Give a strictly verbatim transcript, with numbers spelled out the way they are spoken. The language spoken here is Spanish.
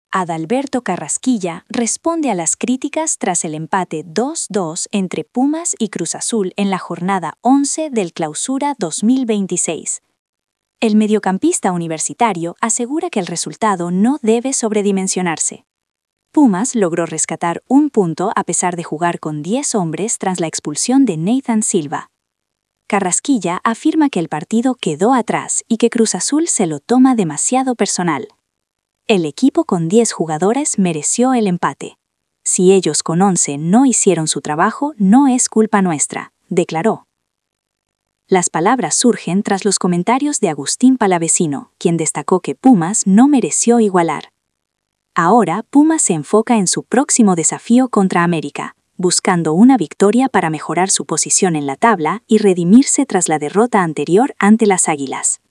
Adalberto Carrasquilla responde a las críticas tras el empate dos dos entre Pumas y Cruz Azul en la jornada once del Clausura dos mil veintiséis. El mediocampista universitario asegura que el resultado no debe sobredimensionarse. Pumas logró rescatar un punto a pesar de jugar con diez hombres tras la expulsión de Nathan Silva. Carrasquilla afirma que el partido quedó atrás y que Cruz Azul se lo toma demasiado personal. El equipo con diez jugadores mereció el empate. Si ellos con once no hicieron su trabajo, no es culpa nuestra, declaró. Las palabras surgen tras los comentarios de Agustín Palavecino, quien destacó que Pumas no mereció igualar. Ahora Pumas se enfoca en su próximo desafío contra América, buscando una victoria para mejorar su posición en la tabla y redimirse tras la derrota anterior ante las Águilas.